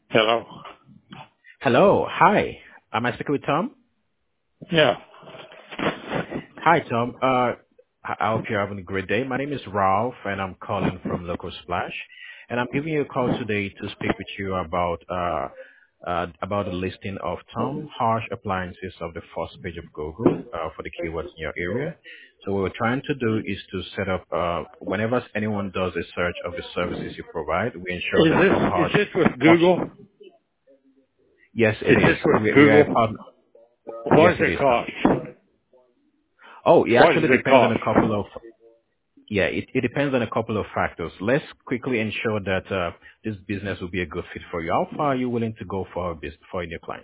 Hello. Hello. Hi. Am I speaking with Tom? Yeah. Hi, Tom. I hope you're having a great day. My name is Ralph, and I'm calling from Local Splash, and I'm giving you a call today to speak with you about the listing of Tom Harsh appliances of the first page of Google for the keywords in your area. So what we're trying to do is to set up whenever anyone does a search of the services you provide, we ensure Is that Tom this Harsh. is this with First, Google? yes, it Is is. this with We are a Google? partner. What Yes, does it it is, Tom. cost? Oh, it What does actually it depends on cost? a couple of, yeah, it depends on a couple of factors. Let's quickly ensure that this business will be a good fit for you. How far are you willing to go for for a new client?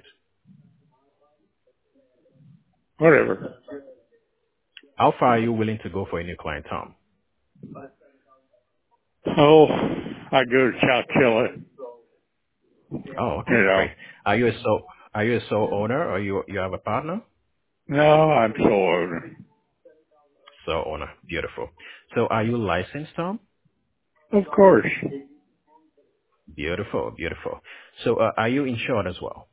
Whatever. How far are you willing to go for a new client, Tom? Oh, I go to Chowchilla. Oh, You okay, know. great. Are you a sole owner or you have a partner? No, I'm so old. Sole owner. Beautiful. So are you licensed, Tom? Of course. Beautiful, beautiful. So are you insured as well?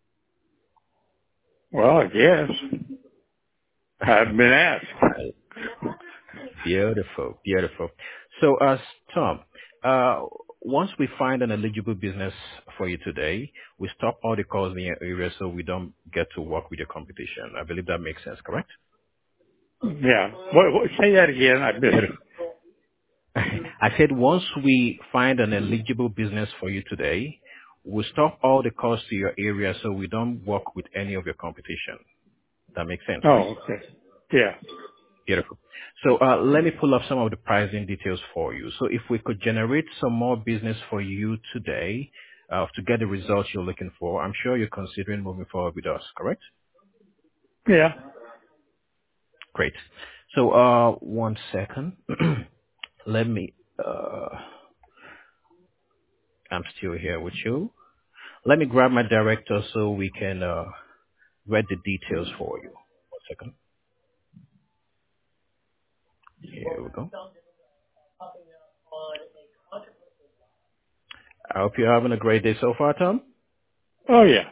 Well, I guess. I've been asked. Beautiful, beautiful. So, Tom, uh, once we find an eligible business for you today, we stop all the calls in your area so we don't get to work with your competition. I believe that makes sense, correct? Yeah. What, say that again. I missed Beautiful. it. I said once we find an eligible business for you today, we'll stop all the calls to your area so we don't work with any of your competition. That makes sense, right? Oh, okay. Yeah. Beautiful. So let me pull up some of the pricing details for you. So if we could generate some more business for you today to get the results you're looking for, I'm sure you're considering moving forward with us, correct? Yeah. Great. So one second. Let me, I'm still here with you. Let me grab my director so we can read the details for you. One second. Here we go. I hope you're having a great day so far, Tom. Oh, yeah.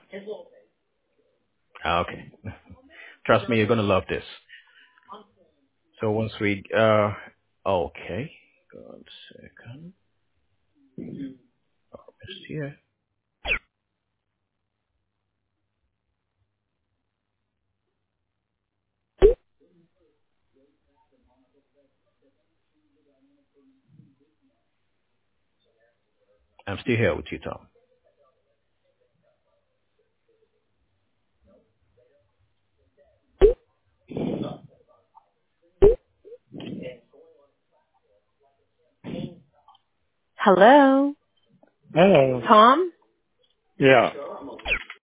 Okay. Trust me, you're going to love this. So once we, okay, one second, almost here. I'm still here with you, Tom. Hello, Hello. Tom? Yeah.